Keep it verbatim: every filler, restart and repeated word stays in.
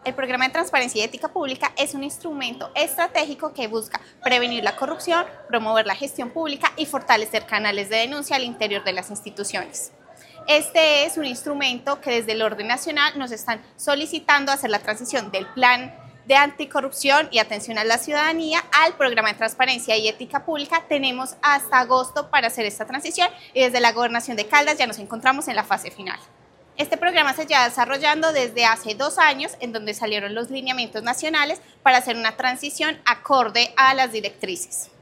El programa de transparencia y ética pública es un instrumento estratégico que busca prevenir la corrupción, promover la gestión pública y fortalecer canales de denuncia al interior de las instituciones. Este es un instrumento que desde el orden nacional nos están solicitando hacer la transición del plan de anticorrupción y atención a la ciudadanía al programa de transparencia y ética pública. Tenemos hasta agosto para hacer esta transición y desde la Gobernación de Caldas ya nos encontramos en la fase final. Este programa se lleva desarrollando desde hace dos años, en donde salieron los lineamientos nacionales para hacer una transición acorde a las directrices.